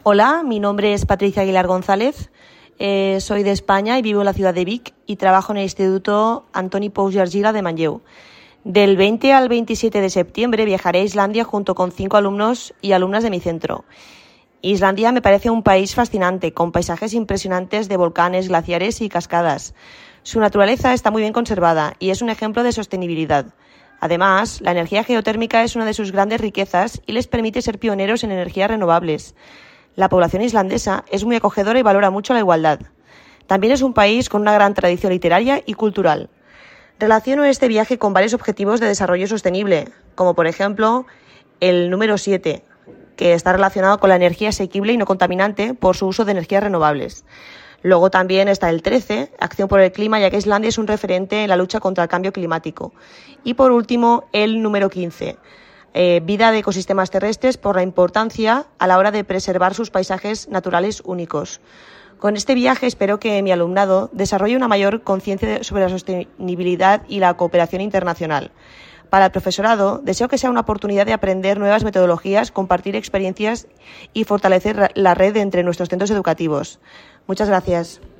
Hola, mi nombre es Patricia Aguilar González, soy de España y vivo en la ciudad de Vic y trabajo en el Instituto Antoni Pous i Argila de Manlleu. Del 20 al 27 de septiembre viajaré a Islandia junto con 5 alumnos y alumnas de mi centro. Islandia me parece un país fascinante, con paisajes impresionantes de volcanes, glaciares y cascadas. Su naturaleza está muy bien conservada y es un ejemplo de sostenibilidad. Además, la energía geotérmica es una de sus grandes riquezas y les permite ser pioneros en energías renovables. La población islandesa es muy acogedora y valora mucho la igualdad. También es un país con una gran tradición literaria y cultural. Relaciono este viaje con varios objetivos de desarrollo sostenible, como por ejemplo el número 7, que está relacionado con la energía asequible y no contaminante por su uso de energías renovables. Luego también está el 13, acción por el clima, ya que Islandia es un referente en la lucha contra el cambio climático. Y por último, el número 15, vida de ecosistemas terrestres por la importancia a la hora de preservar sus paisajes naturales únicos. Con este viaje espero que mi alumnado desarrolle una mayor conciencia sobre la sostenibilidad y la cooperación internacional. Para el profesorado, deseo que sea una oportunidad de aprender nuevas metodologías, compartir experiencias y fortalecer la red entre nuestros centros educativos. Muchas gracias.